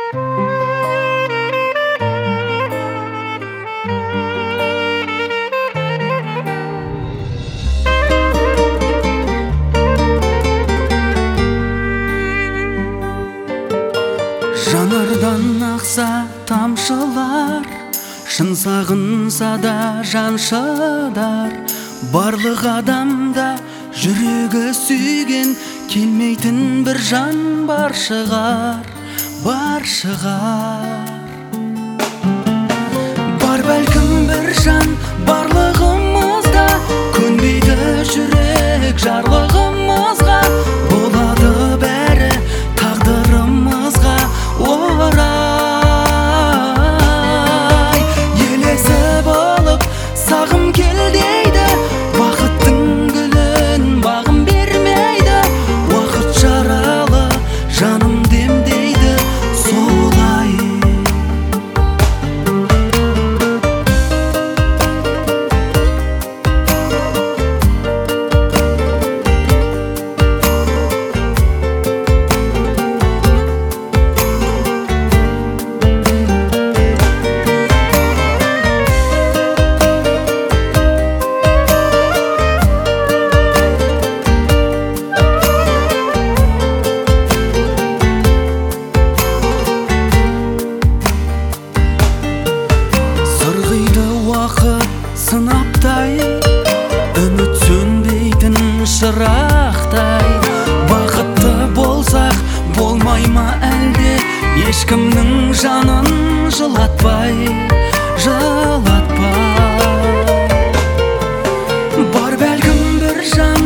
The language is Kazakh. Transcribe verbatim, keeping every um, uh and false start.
Жанардан ақса тамшылар, шын сағынса да жан шыдар. Барлық адамда жүрегі сүйген, келмейтін бір жан бар шығар, бар шығар. Бар бәлкім бір жан барлығымызда, көнбейді жүрек жарлығымызға. Болады бәрі тағдырымызға орай. Елесі болып сағым кел дейді, бақыттың гүлін бағым бермейді. Уақыт жаралы жаным демдейді солай. Сынаптай, үміт сөнбейтін шырақтай. Бақытты болсақ болмай ма әлде, ешкімнің жанын жылатпай, жылатпай. Бар бәлкім бір жан